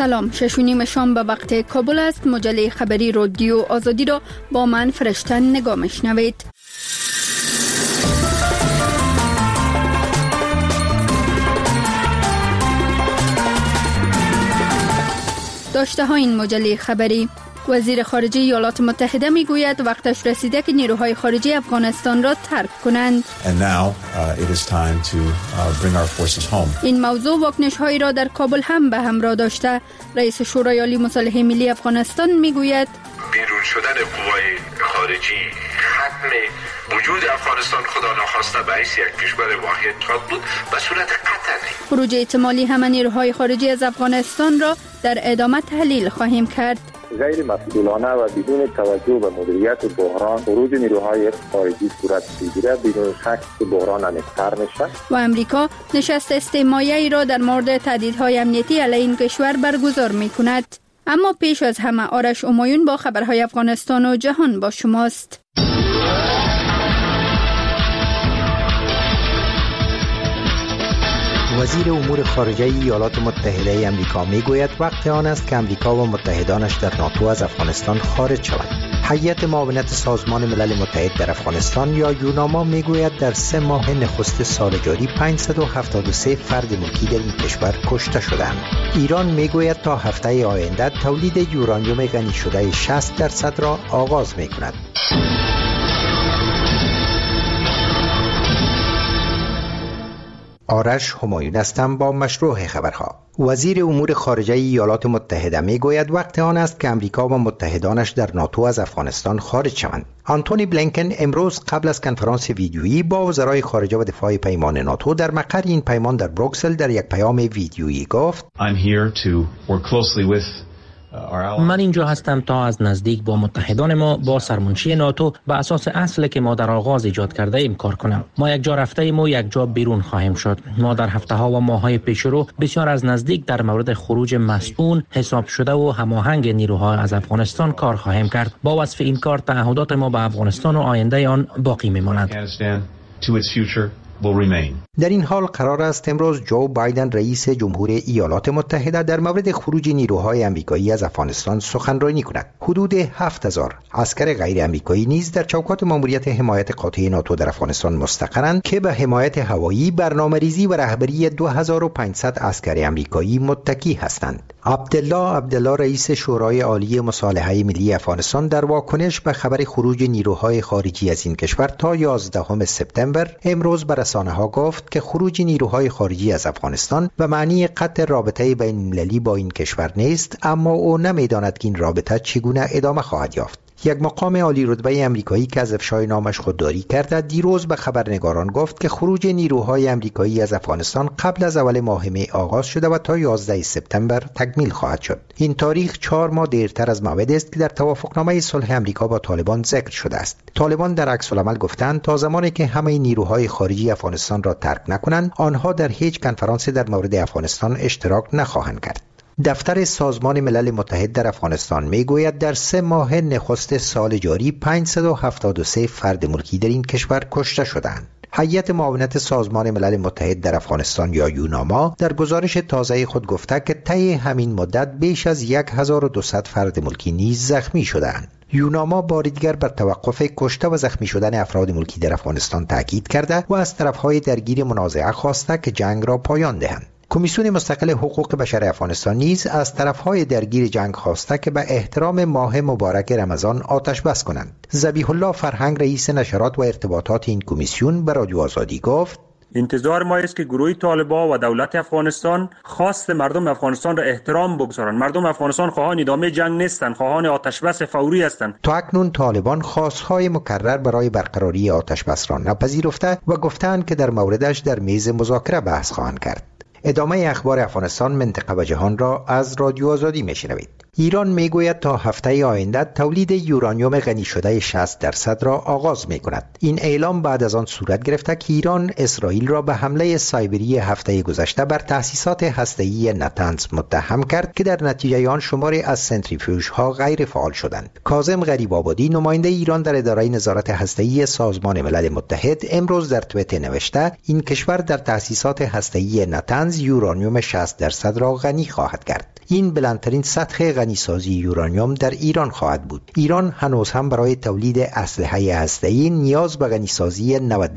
سلام، 6:30 شام به وقت کابل است. مجله خبری رادیو آزادی را با من فرشته نگاه میشنوید. داشته ها این مجله خبری: وزیر خارجه ایالات متحده میگوید وقتش رسیده که نیروهای خارجی افغانستان را ترک کنند. این موضوع واکنش هایی را در کابل هم به همراه داشته. رئیس شورای عالی مصالحه ملی افغانستان میگوید بیرون شدن قوای خارجی ختم وجود افغانستان خدا ناخواسته به حیث یک کشور واحد خواهد بود به صورت قطعی. خروج احتمالی همه نیروهای خارجی از افغانستان را در ادامه تحلیل خواهیم کرد. غیر مسئولانه و بدون توجه به مدیریت بحران خروج نیروهای خارجی صورت می‌گیرد، بدون شک که بحران عمیق‌تر می‌شود. و امریکا نشست استماعی را در مورد تهدیدهای امنیتی علیه این کشور برگزار می‌کند. اما پیش از همه آرش امایون با خبرهای افغانستان و جهان با شماست. وزیر امور خارجه ایالات متحده آمریکا میگوید وقت آن است که آمریکا و متحدانش در ناتو از افغانستان خارج شوند. هیئت معاونت سازمان ملل متحد در افغانستان یا یوناما میگوید در 3 ماه نخست سال جاری 573 فرد ملکی در این کشور کشته شدند. ایران میگوید تا هفته آینده تولید یورانیوم غنی شده 60% را آغاز میکند. آرش همایون هستم با مشروع خبرها. وزیر امور خارجه ایالات متحده میگوید وقت آن است که امریکا و متحدانش در ناتو از افغانستان خارج شوند. آنتونی بلینکن امروز قبل از کنفرانس ویدیویی با وزرای خارجه و دفاع پیمان ناتو در مقر این پیمان در بروکسل در یک پیام ویدیویی گفت من اینجا هستم تا از نزدیک با متحدان ما با سرمنشی ناتو به اساس اصلی که ما در آغاز ایجاد کرده ایم کار کنم. ما یک جا رفته ایم و یک جا بیرون خواهیم شد. ما در هفته ها و ماه های پیش رو بسیار از نزدیک در مورد خروج مسئول حساب شده و هماهنگ نیروها از افغانستان کار خواهیم کرد. با وصف این کار تعهدات ما به افغانستان و آینده آن باقی میماند. در این حال قرار است امروز جو بایدن رئیس جمهور ایالات متحده در مورد خروج نیروهای آمریکایی از افغانستان سخنرانی کند. حدود 7000 عسکر غیر آمریکایی نیز در چوکات ماموریت حمایت قاطع ناتو در افغانستان مستقرند که به حمایت هوایی، برنامه‌ریزی و رهبری 2500 عسکر آمریکایی متکی هستند. عبدالله رئیس شورای عالی مصالحه ملی افغانستان در واکنش به خبر خروج نیروهای خارجی از این کشور تا 11 سپتامبر امروز به رسانه‌ها گفت که خروج نیروهای خارجی از افغانستان به معنی قطع رابطه بین‌المللی با این کشور نیست، اما او نمی‌داند که این رابطه چگونه ادامه خواهد یافت. یک مقام عالی رتبه آمریکایی که از افشای نامش خودداری کرده دیروز به خبرنگاران گفت که خروج نیروهای آمریکایی از افغانستان قبل از اول ماه می آغاز شده و تا 11 سپتامبر تکمیل خواهد شد. این تاریخ 4 ماه دیرتر از موعدی است که در توافقنامه صلح آمریکا با طالبان ذکر شده است. طالبان در عکس العمل گفتند تا زمانی که همه نیروهای خارجی افغانستان را ترک نکنند آنها در هیچ کنفرانسی در مورد افغانستان اشتراک نخواهند کرد. دفتر سازمان ملل متحد در افغانستان میگوید در 3 ماه نخست سال جاری 573 فرد ملکی در این کشور کشته شدند. هیئت معاونت سازمان ملل متحد در افغانستان یا یوناما در گزارش تازه خود گفته که طی همین مدت بیش از 1200 فرد ملکی نیز زخمی شدند. یوناما بار دیگر بر توقف کشته و زخمی شدن افراد ملکی در افغانستان تاکید کرده و از طرفهای درگیر منازعه خواسته که جنگ را پایان دهند. کمیسیون مستقل حقوق بشر افغانستان نیز از طرفهای درگیر جنگ خواسته که به احترام ماه مبارک رمضان آتش بس کنند. ذبیح الله فرهنگ رئیس نشرات و ارتباطات این کمیسیون به رادیو آزادی گفت انتظار ما است که گروه طالبان و دولت افغانستان خواست مردم افغانستان را احترام بگذارند. مردم افغانستان خواهان ادامه جنگ نیستند، خواهان آتش بس فوری هستند. تا اکنون طالبان خواستهای مکرر برای برقراری آتش بس را نپذیرفته و گفتند که در موردش در میز مذاکره بحث خواهند کرد. ادامه اخبار افغانستان، منطقه و جهان را از رادیو آزادی میشنوید. ایران میگوید تا هفته آینده تولید یورانیوم غنی شده 60% را آغاز میکند. این اعلام بعد از آن صورت گرفته که ایران اسرائیل را به حمله سایبری هفته گذشته بر تأسیسات هسته‌ای نتنز متهم کرد که در نتیجه آن شماری از سنتریفیوژها غیر فعال شدند. کاظم غریب‌آبادی نماینده ایران در اداره نظارت هسته‌ای سازمان ملل متحد امروز در توییتر نوشته این کشور در تأسیسات هسته‌ای نتنز یورانیوم 60% را غنی خواهد کرد. این بلندترین سطح غنیسازی یورانیوم در ایران خواهد بود. ایران هنوز هم برای تولید اسلحه هسته‌ای نیاز به غنیسازی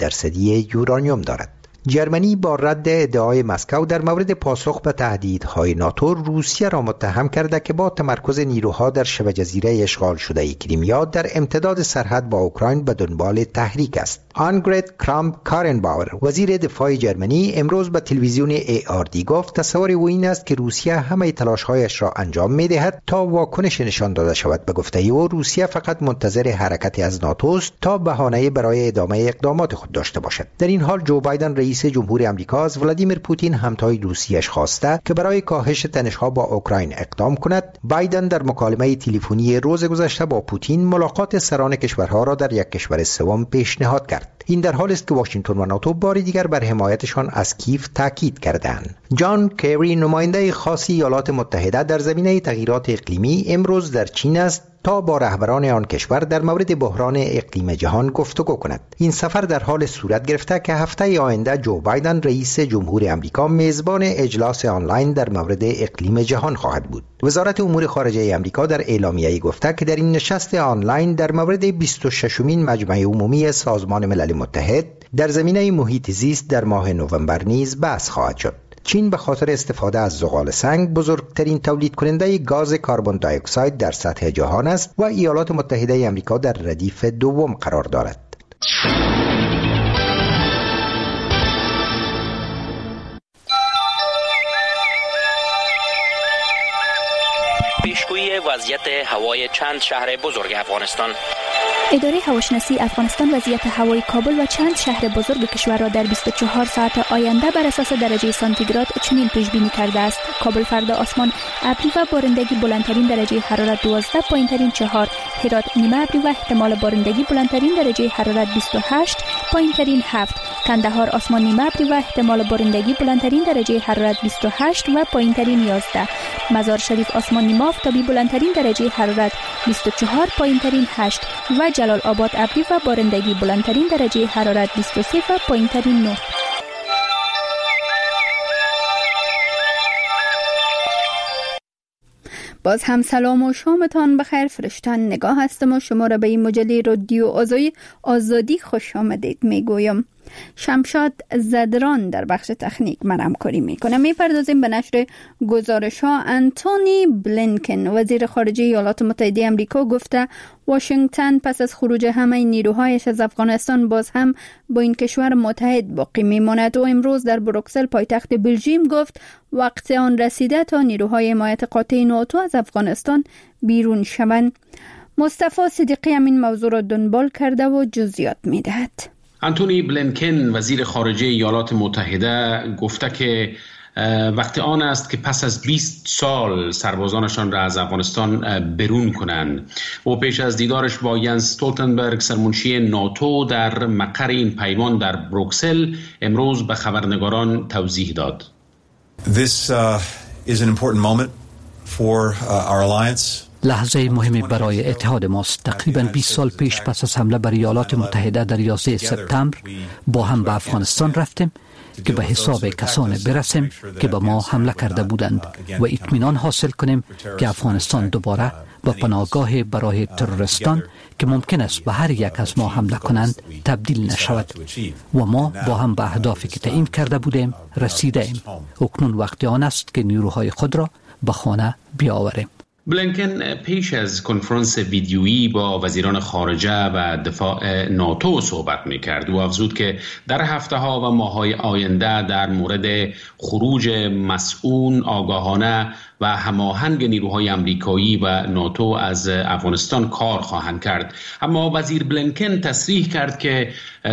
90% یورانیوم دارد. جرمنی با رد ادعای مسکو در مورد پاسخ به تهدیدهای ناتو روسیه را متهم کرده که با تمرکز نیروها در شبه جزیره اشغال شده کریمیا در امتداد سرحد با اوکراین به دنبال تحریک است. آنگرید کرامپ کارنباور وزیر دفاع جرمنی امروز به تلویزیون ARD گفت تصور او این است که روسیه همه تلاش‌هایش را انجام می‌دهد تا واکنش نشان داده شود. به گفته او روسیه فقط منتظر حرکتی از ناتو است تا بهانه برای ادامه اقدامات خود داشته باشد. در این حال جو بایدن رئیس جمهوری آمریکا از ولادیمیر پوتین همتای روسیه‌اش خواسته که برای کاهش تنش‌ها با اوکراین اقدام کند. بایدن در مکالمه تلفنی روز گذشته با پوتین ملاقات سران کشورها را در یک کشور سوم پیشنهاد کرد. این در حالی است که واشنگتن و ناتو بار دیگر بر حمایتشان از کیف تاکید کردند. جان کری نماینده خاص ایالات متحده در زمینه تغییرات اقلیمی امروز در چین است تا با رهبران آن کشور در مورد بحران اقلیم جهان گفتگو کند. این سفر در حال صورت گرفته که هفته آینده جو بایدن رئیس جمهوری آمریکا میزبان اجلاس آنلاین در مورد اقلیم جهان خواهد بود. وزارت امور خارجه آمریکا در اعلامیه‌ای گفته که در این نشست آنلاین در مورد 26مین مجمع عمومی سازمان ملل متحد در زمینه محیط زیست در ماه نوامبر نیز بحث خواهد شد. چین به خاطر استفاده از زغال سنگ بزرگترین تولید کننده گاز کربن دی اکساید در سطح جهان است و ایالات متحده آمریکا در ردیف دوم قرار دارد. پیشگویی وضعیت هوای چند شهر بزرگ افغانستان. اداره هواشناسی افغانستان وضعیت هوای کابل و چند شهر بزرگ کشور را در 24 ساعت آینده بر اساس درجه سانتیگراد چنین پیش بینی کرده است: کابل فردا آسمان ابری و بارندگی، بلندترین درجه حرارت 12، پایینترین 4. هرات نیمه ابری و احتمال بارندگی، بلندترین درجه حرارت 28، پایینترین 7. کندهار آسمان نیمه ابری و احتمال بارندگی، بلندترین درجه حرارت 28 و پایینترین 11. مزار شریف آسمان نیمه آفتابی، بلندترین درجه حرارت 24، پایینترین 8 و جلال آباد ابری و بارندگی، بلندترین درجه حرارت 23 و پایینترین 9. باز هم سلام و شامتان بخیر. فرشتن نگاه هستم و شما را به این مجله رادیو آزادی خوش آمدید میگویم. شمشاد زدران در بخش تکنیک من همکاری میکنه. میپردازیم به نشر گزارش ها. انتونی بلینکن وزیر خارجه ایالات متحده آمریکا گفته واشنگتن پس از خروج همه نیروهایش از افغانستان باز هم با این کشور متحد باقی میماند و امروز در بروکسل پایتخت بلژیم گفت وقت آن رسیده تا نیروهای حمایت قاطع ناتو از افغانستان بیرون شوند. مصطفی صدیقی همین موضوع را دنبال کرده و جزئیات میدهد. انتونی بلینکن وزیر خارجه ایالات متحده گفته که وقت آن است که پس از 20 سال سربازانشان را از افغانستان برون کنند. و پیش از دیدارش با ینس استولتنبرگ سرمنشی ناتو در مقر این پیمان در بروکسل امروز به خبرنگاران توضیح داد. This is an important moment for our alliance. لحظه مهمی برای اتحاد ماست. تقریباً 20 سال پیش پس از حمله بر ایالات متحده در 11 سپتامبر با هم به افغانستان رفتیم که به حساب کسانی برسیم که به ما حمله کرده بودند و اطمینان حاصل کنیم که افغانستان دوباره به پناهگاه برای تروریستان که ممکن است به هر یک از ما حمله کنند تبدیل نشود و ما با هم به اهدافی که تعیین کرده بودیم رسیده ایم. اکنون وقت آن است که نیروهای خود را به خانه بیاوریم. بلینکن پیش از کنفرانس ویدیویی با وزیران خارجه و دفاع ناتو صحبت می‌کرد و افزود که در هفته‌ها و ماه‌های آینده در مورد خروج مسئول، آگاهانه و هماهنگ نیروهای آمریکایی و ناتو از افغانستان کار خواهند کرد. اما وزیر بلینکن تصریح کرد که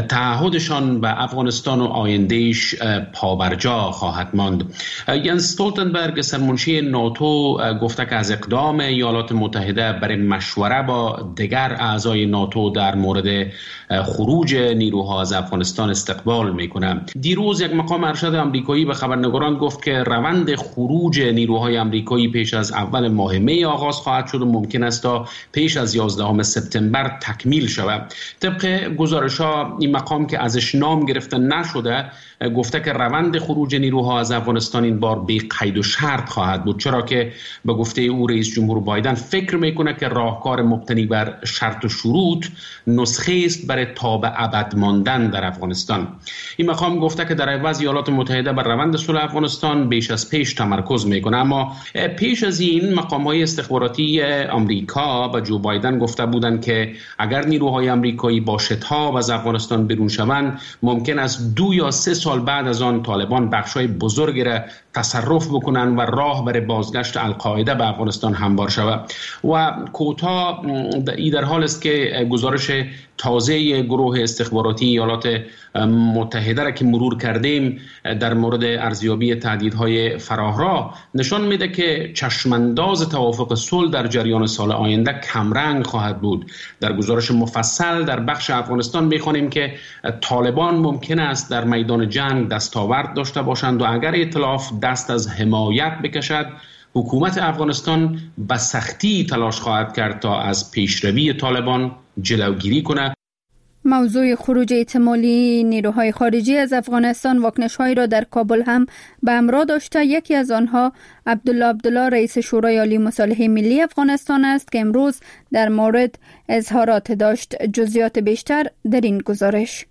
تعهدشان به افغانستان و آیندهش پابرجا خواهد ماند. ینس استولتنبرگ سرمنشی ناتو گفته که از اقدام اقدام ایالات متحده برای مشوره با دیگر اعضای ناتو در مورد خروج نیروها از افغانستان استقبال میکنه. دیروز یک مقام ارشد آمریکایی به خبرنگاران گفت که روند خروج نیروهای آمریکایی پیش از اول ماه می آغاز خواهد شد و ممکن است تا پیش از 11 سپتامبر تکمیل شود. طبق گزارش‌ها این مقام که ازش نام گرفته نشده گفته که روند خروج نیروها از افغانستان این بار بی قید و شرط خواهد بود، چرا که به گفته او رئیس جمهور بایدن فکر میکنه که راهکار مبتنی بر شرط و شروط نسخه است برای تا به ابد ماندن در افغانستان. این مقام گفته که در عوض ایالات متحده بر روند صلح افغانستان بیش از پیش تمرکز میکنه. اما پیش از این مقام‌های استخباراتی آمریکا به جو بایدن گفته بودند که اگر نیروهای آمریکایی با شتاب از افغانستان بیرون شوند ممکن است 2 یا 3 سال بعد از آن طالبان بخشای بزرگی را تصرف بکنند و راه برای بازگشت القاعده به افغانستان هموار شود. و کوتاه در حال است که گزارش تازه گروه استخباراتی ایالات متحده را که مرور کردیم در مورد ارزیابی تهدیدهای فراهراه نشان میده که چشمانداز توافق صلح در جریان سال آینده کمرنگ خواهد بود. در گزارش مفصل در بخش افغانستان میخوانیم که طالبان ممکن است در میدان جنگ دستاورد داشته باشند و اگر ائتلاف دست از حمایت بکشد حکومت افغانستان به سختی تلاش خواهد کرد تا از پیشروی طالبان جلوگیری کند. موضوع خروج احتمالی نیروهای خارجی از افغانستان واکنش‌هایی را در کابل هم به همراه داشته. یکی از آنها عبدالله رئیس شورای عالی مصالحه ملی افغانستان است که امروز در مورد اظهارات داشت. جزئیات بیشتر در این گزارش.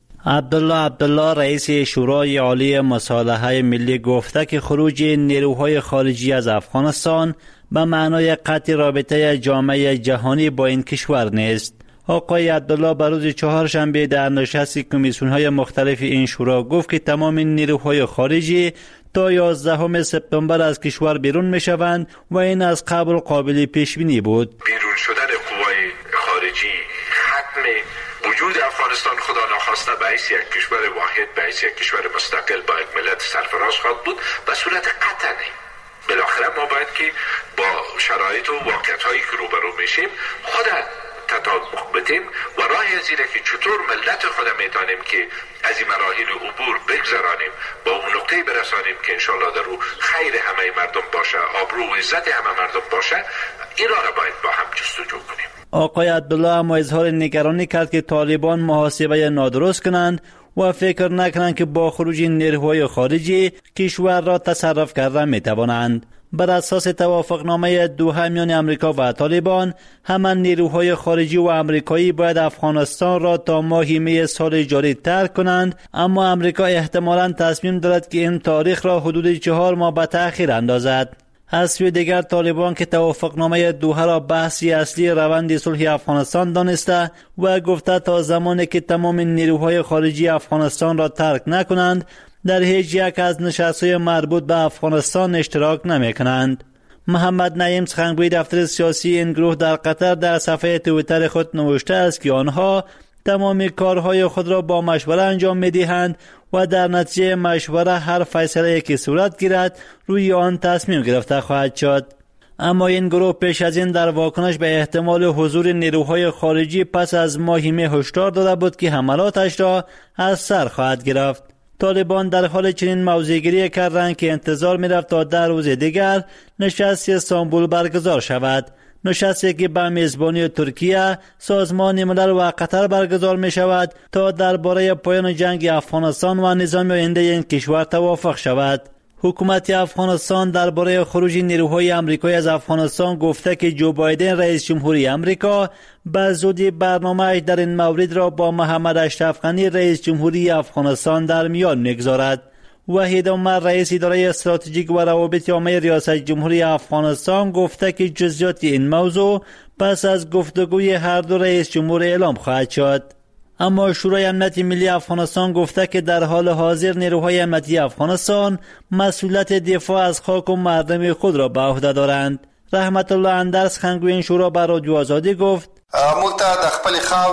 عبدالله رئیس شورای عالی مصالحه ملی گفته که خروج نیروهای خارجی از افغانستان به معنای قطع رابطه جامعه جهانی با این کشور نیست. آقای عبدالله بر روز چهارشنبه در نشست کمیسیون‌های مختلف این شورا گفت که تمام نیروهای خارجی تا 11 سپتامبر از کشور بیرون میشوند و این از قبل قابل پیش بینی بود. بیرون شدن قوای خارجی ختم وجود افغانستان خدا ناخواسته به حیث یک کشور واحد، به حیث یک کشور مستقل با یک ملت سرفراز خواهد بود به صورت قطعی. بالاخره ما باید که با شرایط و واقعیت‌هایی که روبرو میشیم خود تطابق بدیم و راه زیره که چطور ملت خود میتونیم که از این مراحل عبور بگذرانیم با اون نقطه برسانیم که انشالله در او خیر همه مردم باشه، آبرو و عزت همه مردم باشه. این را باید با هم جستجو کنیم. آقای عبدالله اما اظهار نگرانی کرد که طالبان محاسبه نادرست کنند و فکر نکنند که با خروج نیروهای خارجی کشور را تصرف کرده میتوانند. بر اساس توافقنامه دوحه میان امریکا و طالبان، همان نیروهای خارجی و امریکایی باید افغانستان را تا ماه می سال جاری ترک کنند، اما امریکا احتمالاً تصمیم دارد که این تاریخ را حدود 4 ماه به تأخیر اندازد. از سوی دیگر طالبان که توافقنامه دوحه را بحثی اصلی روند صلح افغانستان دانسته و گفته تا زمانی که تمام نیروهای خارجی افغانستان را ترک نکنند در هیچ یک از نشست‌های مربوط به افغانستان اشتراک نمی‌کنند. محمد نعیم سخنگوی دفتر سیاسی این گروه در قطر در صفحه توییتر خود نوشته است که آنها تمام کارهای خود را با مشوره انجام می‌دهند و در نتیجه مشوره هر فیصله که صورت گیرد روی آن تصمیم گرفته خواهد شد. اما این گروه پیش از این در واکنش به احتمال حضور نیروهای خارجی پس از ماه می هشدار داده بود که حملاتش را از سر خواهد گرفت. طالبان در حال چنین موضع‌گیری کردند که انتظار می‌رفت تا در روز دیگر نشست استانبول برگزار شود. نشستی که به میزبانی ترکیه، سازمان ملل و قطر برگزار می شود تا درباره پایان جنگ افغانستان و نظام آینده این کشور توافق شود. حکومت افغانستان درباره خروج نیروهای آمریکایی از افغانستان گفته که جو بایدن رئیس جمهوری آمریکا به زودی برنامه‌اش در این مورد را با محمد اشرف غنی رئیس جمهوری افغانستان در میان می‌گذارد. وحید عمر رئیس اداره استراتژیک و روابط عامه ریاست جمهوری افغانستان گفته که جزئیات این موضوع پس از گفتگوی هر دو رئیس جمهور اعلام خواهد شد. اما شورای امنیت ملی افغانستان گفته که در حال حاضر نیروهای امنیتی افغانستان مسئولیت دفاع از خاک و مردم خود را به عهده دارند. رحمت الله اندر سخنگوی این شورا به رادیو آزادی گفت: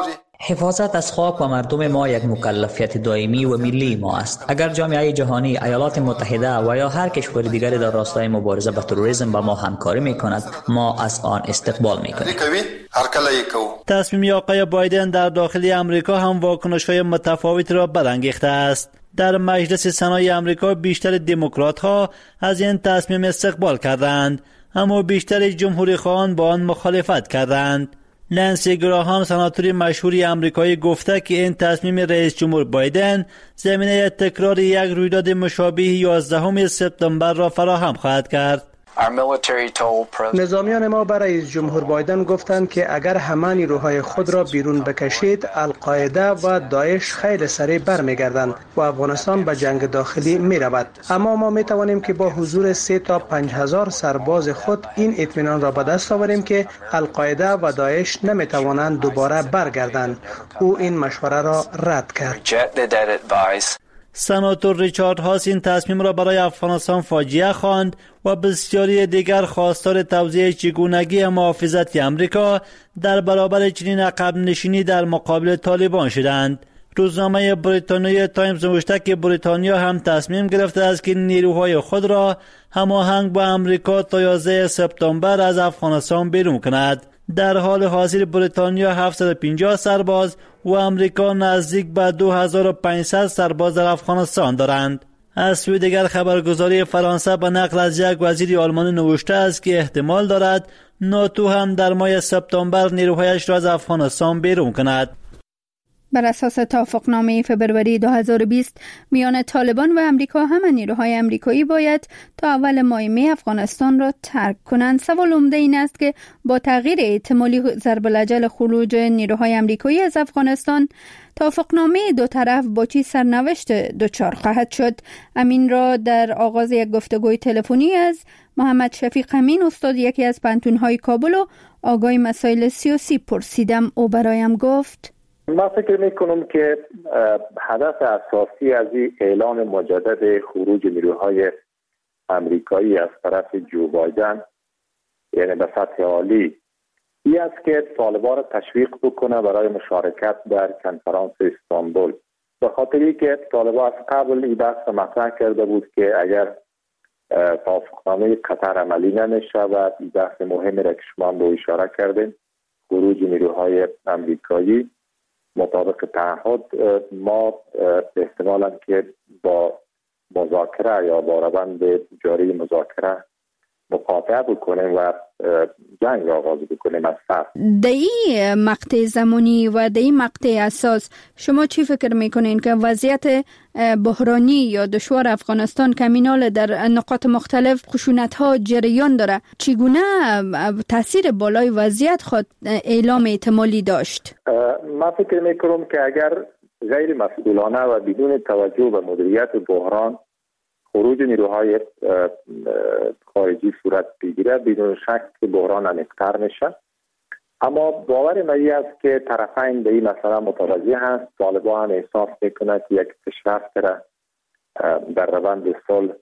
حفاظت از خاک و مردم ما یک مکلفیت دائمی و ملی ما است. اگر جامعه جهانی، ایالات متحده و یا هر کشور دیگری در راستای مبارزه با تروریسم با ما همکاری میکند، ما از آن استقبال میکنیم. تصمیم آقای بایدن در داخل امریکا هم واکنش‌های متفاوتی را برانگیخته است. در مجلس سنای امریکا بیشتر دموکرات‌ها از این تصمیم استقبال کردند، اما بیشتر جمهوری‌خواهان با آن مخالفت کردند. نانسی گراهام، سناتور مشهور آمریکایی، گفته که این تصمیم رئیس جمهور بایدن زمینه تکرار یک رویداد مشابه 11 سپتامبر را فراهم خواهد کرد. نظامیان ما برای رئیس جمهور بایدن گفتند که اگر همه نیروهای خود را بیرون بکشید، القاعده و داعش خیلی سریع برمیگردند و افغانستان به جنگ داخلی می رود. اما ما می توانیم که با حضور 3 تا 5000 سرباز خود این اطمینان را به دست آوریم که القاعده و داعش نمی توانند دوباره برگردند. او این مشوره را رد کرد. سناتور ریچارد هاس این تصمیم را برای افغانستان فاجعه خواند و بسیاری دیگر خواستار توزیع چگونگی محافظت امریکا در برابر چنین عقب نشینی در مقابل طالبان شدند. روزنامه بریتانیای تایمز نوشته که بریتانیا هم تصمیم گرفته است که نیروهای خود را هماهنگ با امریکا تا 11 سپتامبر از افغانستان بیرون کند. در حال حاضر بریتانیا 750 سرباز و امریکا نزدیک به 2500 سرباز در افغانستان دارند. از سوی دیگر خبرگزاری فرانسه به نقل از یک وزیر آلمانی نوشته است که احتمال دارد ناتو هم در ماه سپتامبر نیروهایش را از افغانستان بیرون کند. بر اساس توافقنامه فبروری 2020 میان طالبان و امریکا، همه نیروهای امریکایی باید تا اول ماه می افغانستان را ترک کنند. سوال عمده این است که با تغییر احتمالی ضرب الاجل خروج نیروهای امریکایی از افغانستان، توافقنامه دو طرف با چه سرنوشت دچار خواهد شد؟ امین را در آغاز یک گفتگوی تلفنی از محمد شفیق امین، استاد یکی از پانتون‌های کابل و آگاه مسائل سیاسی پرسیدم. او برایم گفت: من فکر میکنم که هدف اساسی از این اعلان مجدد خروج نیروهای امریکایی از طرف جو بایدن، یعنی به سطح عالی، این است که طالبان را تشویق بکنه برای مشارکت در کنفرانس استانبول. به خاطری که طالبان از قبل این بحث مطرح کرده بود که اگر توافقنامه قطر عملی نمی‌شود، این بحث مهمی را که شما به اشاره کردین، خروج نیروهای امریکایی مطابق تعهد، ما احتمالاً که با مذاکره یا با روند جاری مذاکره مقاطعه بکنیم و جنگ آغاز بکنیم از سر. در این مقطع زمانی و در این مقطع اساس شما چی فکر میکنین که وضعیت بحرانی یا دشوار افغانستان کمینال در نقاط مختلف خشونت ها جریان داره، چگونه تاثیر بالای وضعیت خود اعلام احتمالی داشت؟ من فکر میکنم که اگر غیر مسئولانه و بدون توجه به مدیریت بحران خروج نیروهای خارجی صورت بگیره، بدون شک که بحران عمیق‌تر میشه. اما باور من است که طرفین به این مسئله متوجه هست. طالبان هم احساس میکنه که یک پیشرفت را در روند صلح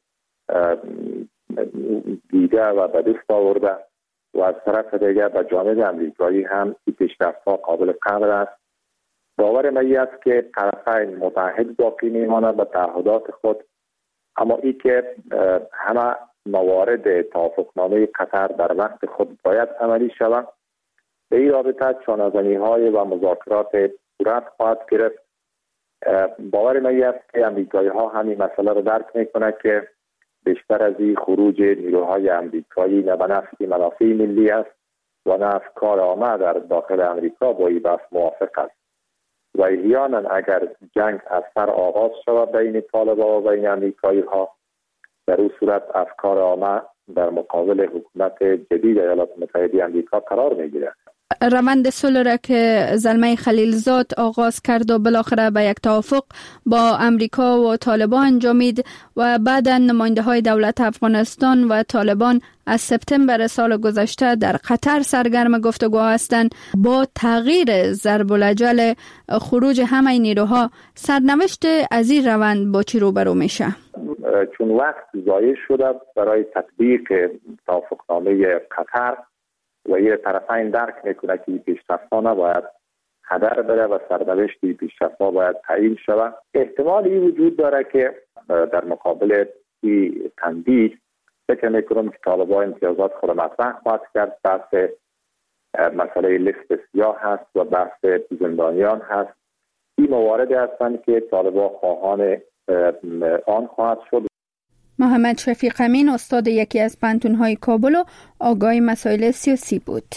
دیده و به دست آورده و از طرف دیگر به جانب امریکایی هم این پیشرفت‌ها قابل قدر است. باور من است که طرفین متحد باقی میمانند به تعهدات خود، اما ای که همه موارد توافقنامه قطر در وقت خود باید عملی شود، به این رابطه چانه‌زنی‌های و مذاکرات صورت خواهد گرفت. باور من است که امریکایی‌ها همین مسئله را درک میکنند که بیشتر از این خروج نیروهای امریکایی نه به نفع منافع ملی است و نه افکار عامه در داخل امریکا با این بحث موافق است. و احیانا اگر جنگ از سر آغاز شود بین طالبان و بین امریکایی ها، در اون صورت افکار عامه در مقابل حکومت جدید ایالات متحده امریکا قرار میگیرد. روند صلح را که زلمه خلیلزاد آغاز کرد و بالاخره به یک توافق با امریکا و طالبان انجامید و بعدا نماینده های دولت افغانستان و طالبان از سپتامبر سال گذشته در قطر سرگرم گفتگو هستند. با تغییر ضرب الاجل خروج همه نیروها، سرنوشت از این روند با چی روبرو میشه؟ چون وقت ضایع شده برای تطبیق توافقنامه قطر و یه طرفین درک میکنه که پیشرفت‌ها نباید هدر بره و سرنوشتی پیشرفته باید تعیین شود. احتمالی وجود داره که در مقابل این تندید فکر میکنم که طالبان امتیازات خود مطرح خواهد کرد. بحث مسئله لیست سیاه هست و بحث زندانیان هست. این مواردی هستند که طالبان خواهان آن خواهد شد. محمد شفیق امین استاد یکی از پانتون‌های کابل و آگاه مسائل سیاسی بود.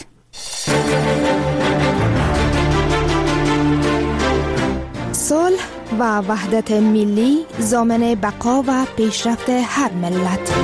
صلح و وحدت ملی ضامن بقا و پیشرفت هر ملت.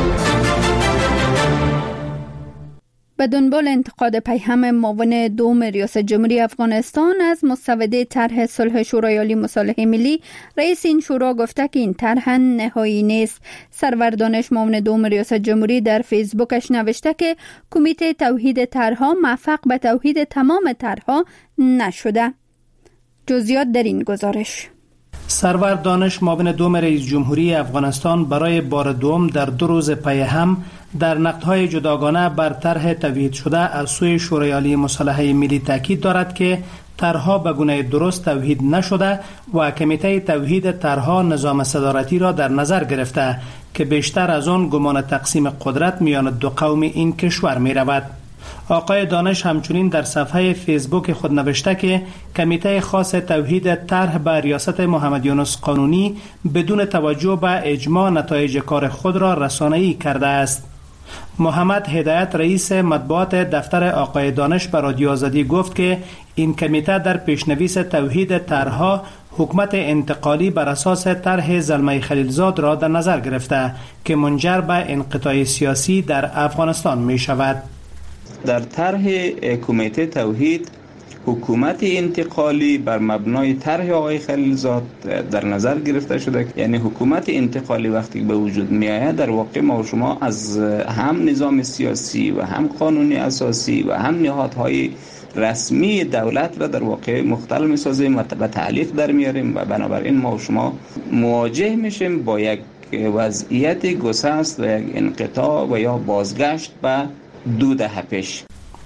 به دنبال انتقاد پیهم معاون دوم ریاست جمهوری افغانستان از مسوده طرح صلح شورای عالی مصالحه ملی، رئیس این شورا گفته که این طرح نهایی نیست. سرور دانش معاون دوم ریاست جمهوری در فیسبوکش نوشته که کمیته توحید طرحها موفق به توحید تمام طرحها نشده. جزئیات در این گزارش. سرور دانش معاون دوم رئیس جمهوری افغانستان برای بار دوم در 2 روز پی هم در نقدهای جداگانه بر طرح توحید شده از سوی شورای عالی مصالحه ملی تاکید دارد که طرحها به گونه درست توحید نشده و کمیته توحید طرحها نظام صدارتی را در نظر گرفته که بیشتر از آن گمان تقسیم قدرت میان 2 قوم این کشور می رود. آقای دانش همچنین در صفحه فیسبوک خود نوشته که کمیته خاص توحید طرح به ریاست محمد یونس قانونی بدون توجه به اجماع نتایج کار خود را رسانه‌ای کرده است. محمد هدایت رئیس مطبوعات دفتر آقای دانش به رادیو آزادی گفت که این کمیته در پیشنویس توحید طرحها حکومت انتقالی بر اساس طرح زلمه خلیلزاد را در نظر گرفته که منجر به انقطاع سیاسی در افغانستان می شود. در طرح کمیته توحید حکومت انتقالی بر مبنای طرح آقای خلیلزاد در نظر گرفته شده. یعنی حکومت انتقالی وقتی به وجود می آید در واقع ما و شما از هم نظام سیاسی و هم قانونی اساسی و هم نهادهای رسمی دولت را در واقع مختل می سازیم و به تعلیق در میاریم و بنابراین ما و شما مواجه میشیم با یک وضعیت گسست و یک انقطاع و یا بازگشت به 2 دهه پیش.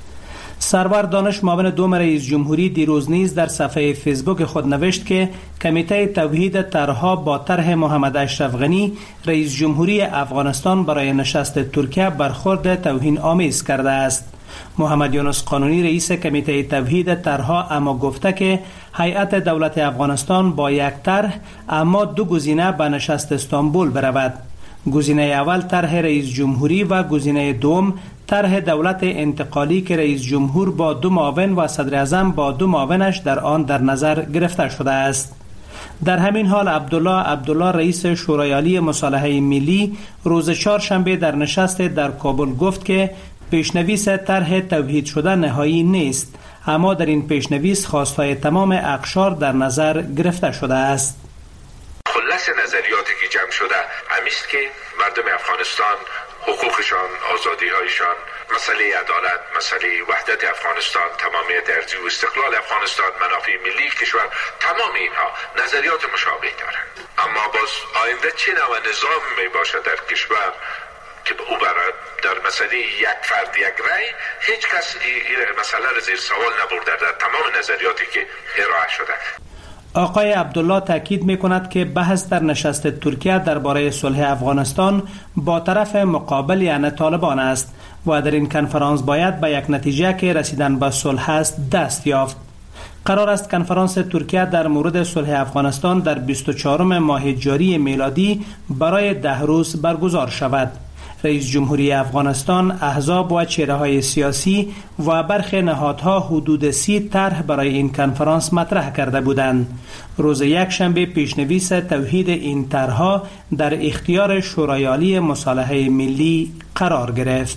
سرور دانش معاون دوم رئیس جمهوری دیروز نیز در صفحه فیسبوک خود نوشت که کمیته توحید طرحها با طرح محمد اشرف غنی رئیس جمهوری افغانستان برای نشست ترکیه برخورد توهین آمیز کرده است. محمد یونس قانونی رئیس کمیته توحید طرحها اما گفته که هیئت دولت افغانستان با یک طرح اما 2 گزینه به نشست استانبول برود. گزینه اول طرح رئیس جمهوری و گزینه دوم طرح دولت انتقالی که رئیس جمهور با 2 معاون و صدر اعظم با 2 معاونش در آن در نظر گرفته شده است. در همین حال عبدالله رئیس شورای عالی مصالحه ملی روز 4 شنبه در نشست در کابل گفت که پیشنویس طرح توحید شده نهایی نیست، اما در این پیشنویس خواستهای تمام اقشار در نظر گرفته شده است. خلاص نظریاتی که جمع شده همیست که مردم افغانستان حقوقشان، آزادی‌هایشان، مسئله عدالت، مسئله وحدت افغانستان، تمامیت ارضی و استقلال افغانستان، منافع ملی کشور، تمام اینها نظریات مشابه دارند. اما باز آینده چه نوع نظام می باشد در کشور که او برای در مسئله یک فرد یک رأی هیچ کس این مسئله را زیر سوال نبرده در تمام نظریاتی که ارائه شده. آقای عبدالله تاکید می‌کند که بحث در نشست ترکیه درباره صلح افغانستان با طرف مقابل یعنی طالبان است و در این کنفرانس باید به یک نتیجه که رسیدن به صلح است دست یافت. قرار است کنفرانس ترکیه در مورد صلح افغانستان در 24 ماه جاری میلادی برای 10 روز برگزار شود. رئیس جمهوری افغانستان، احزاب و چهره‌های سیاسی و برخی نهادها حدود 30 طرح برای این کنفرانس مطرح کرده بودند. روز یکشنبه پیشنویس توحید این طرحها در اختیار شورای عالی مصالحه ملی قرار گرفت.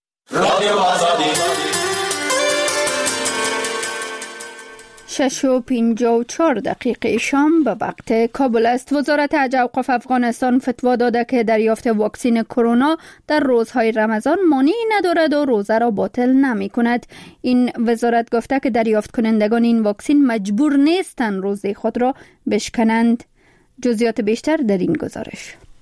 6:54 شام به وقت کابل است. وزارت حج اوقاف افغانستان فتوا داده که دریافت واکسن کرونا در روزهای رمضان مانعی ندارد و روزه را باطل نمی کند. این وزارت گفته که دریافت کنندگان این واکسن مجبور نیستند روزه خود را بشکنند. جزئیات بیشتر در این گزارش.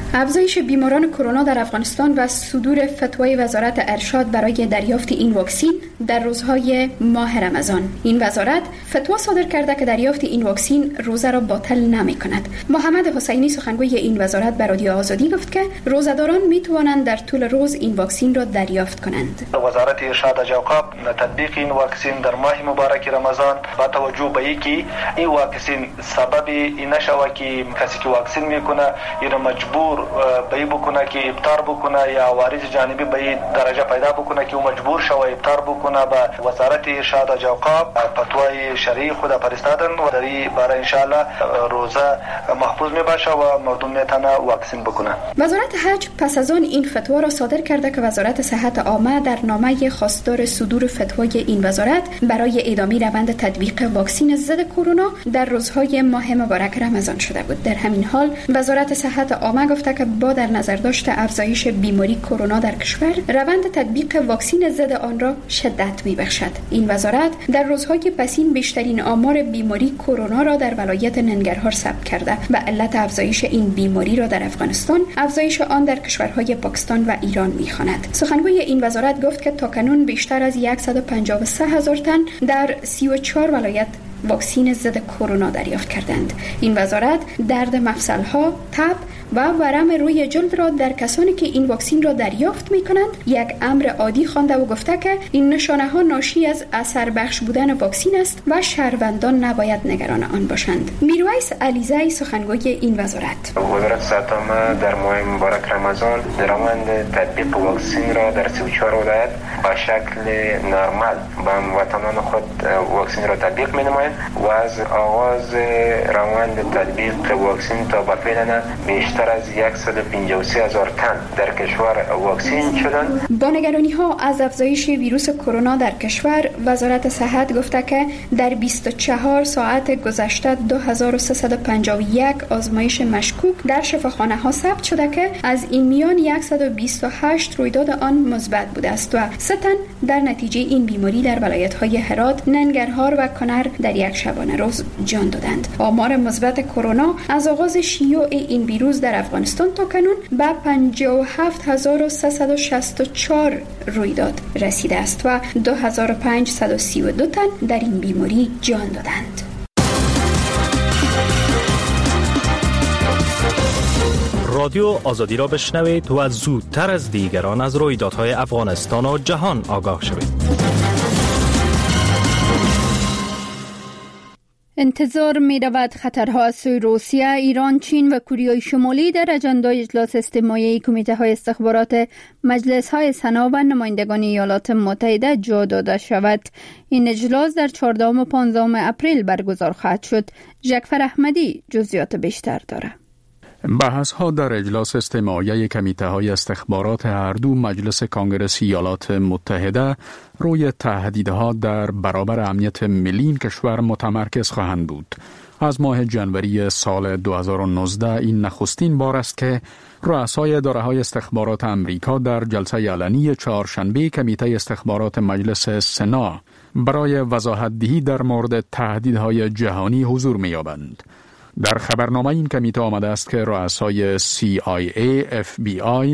افزایش بیماران کرونا در افغانستان و صدور فتوای وزارت ارشاد برای دریافت این واکسین در روزهای ماه رمضان. این وزارت فتوا صادر کرده که دریافت این واکسین روزه را باطل نمی‌کند. محمد حسینی سخنگوی این وزارت به رادیو آزادی گفت که روزه‌داران می‌توانند در طول روز این واکسین را دریافت کنند. وزارت ارشاد جوقاب تطبیق این واکسین در ماه مبارک رمضان با توجه به اینکه این واکسین سبب این نشود که کسی که واکسین میکنه اینو مجبور به بکنه که افطار بکنه یا عوارض جانبی به درجه پیدا بکنه که مجبور شوه افطار بکنه. به وزارت ارشاد جوقاب فتوای شرعی خود فرستادن و در این باره ان شاء الله روزه محفوظ میباشه و مردم میتونه واکسین بکنه. وزارت حج پس از آن این فتوا را صادر کرده که وزارت صحت عامه در نامه خواستار صدور فتوای این وزارت برای ادامه روند تطبیق واکسین ضد کرونا در روزهای ماه مبارک رمضان شده بود. در همین حال وزارت صحت عامه گفته که با در نظر داشت افزایش بیماری کرونا در کشور، روند تطبیق واکسین ضد آن را شدت می‌بخشد. این وزارت در روزهای پسین بیشترین آمار بیماری کرونا را در ولایت ننگرهار ثبت کرده و علت افزایش این بیماری را در افغانستان افزایش آن در کشورهای پاکستان و ایران می‌خواند. سخنگوی این وزارت گفت که تاکنون بیشتر از 153,000 تن در 34 ولایت واکسین ضد کرونا دریافت کردند. این وزارت درد مفصل‌ها، تب و ورم روی جلد را در کسانی که این واکسین را دریافت می‌کنند یک امر عادی خوانده و گفته که این نشانه‌ها ناشی از اثر بخش بودن واکسین است و شهروندان نباید نگران آن باشند. میرویس علیزی سخنگوی این وزارت: وزارت صحت عامه در ماه مبارک رمضان روند تطبیق واکسین را در 34 ولایت با شکل نرمال به هموطنان خود واکسین را تطبیق می‌نمایند و از آغاز روند تطبیق واکسین تا به فعلا بیشتر از 153,000 تن در کشور واکسین شدند. با نگرانی‌ها از افزایش ویروس کرونا در کشور، وزارت صحت گفته که در 24 ساعت گذشته 2351 آزمایش مشکوک در شفاخانه‌ها ثبت شده که از این میان 128 رویداد آن مثبت بوده است و 3 تن در نتیجه این بیماری در ولایت‌های هرات، ننگرهار و کنر در یک شبانه روز جان دادند. آمار مثبت کرونا از آغاز شیوع این ویروس در افغانستان تا کنون به 57,364 رویداد رسیده است و 2,532 تن در این بیماری جان دادند. رادیو آزادی را بشنوید و زودتر از دیگران از رویدادهای افغانستان و جهان آگاه شوید. انتظار می رود خطرها از سوی روسیه، ایران، چین و کره شمالی در اجندای اجلاس استماعی کمیته های استخبارات مجلس های سنا و نمایندگان ایالات متحده جا داده شود. این اجلاس در 14 و 15 اپریل برگزار خواهد شد. جعفر احمدی جزئیات بیشتر دارد. بحث ها در اجلاس استماعی کمیته های استخبارات هر دو مجلس کانگرس ایالات متحده روی تهدیدها در برابر امنیت ملی کشور متمرکز خواهند بود. از ماه جنوری سال 2019 این نخستین بار است که رؤسای اداره‌های استخبارات امریکا در جلسه علنی چهارشنبه کمیته استخبارات مجلس سنا برای وضاحت دهی در مورد تهدیدهای جهانی حضور می‌یابند. در خبرنامه این کمیته آمده است که رؤسای CIA، FBI،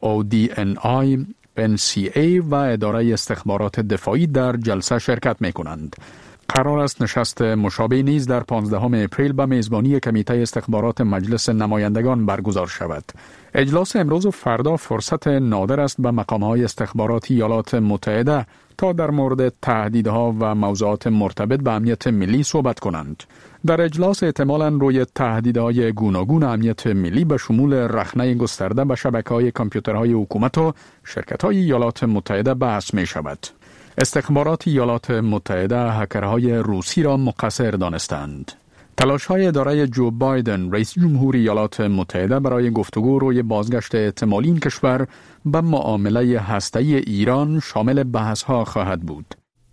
ODNI، NCA و اداره استخبارات دفاعی در جلسه شرکت می‌کنند. قرار است نشست مشابه نیز در 15 اپریل به میزبانی کمیته استخبارات مجلس نمایندگان برگزار شود. اجلاس امروز و فردا فرصت نادر است به مقام‌های استخباراتی ایالات متحده تا در مورد تهدیدها و موضوعات مرتبط به امنیت ملی صحبت کنند. در اجلاس احتمالاً روی تهدیدهای گوناگون امنیت ملی به شمول رخنه گسترده به شبکه‌های کامپیوترهای حکومت و شرکت‌های ایالات متحده بحث می‌شود. استخبارات ایالات متحده هکرهای روسی را مقصر دانستند. تلاش‌های اداره جو بایدن رئیس جمهور ایالات متحده برای گفتگو روی بازگشت احتمالی این کشور به معامله هسته‌ای ایران شامل بحث‌ها خواهد بود.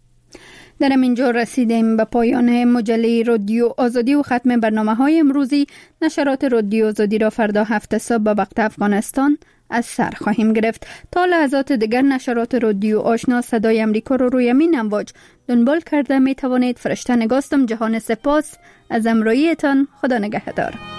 در اینجا رسیدیم به پایان مجله رادیو آزادی و ختم برنامه‌های امروزی. نشرات رادیو آزادی را فردا 7 صبح به وقت افغانستان از سر خواهیم گرفت. تا لحظات دیگر نشرات رادیو آشنا صدای امریکا را روی همین امواج دنبال کرده می توانید. فرشته نگاستم. جهان سپاس از همراهیتان. خدا نگهدار.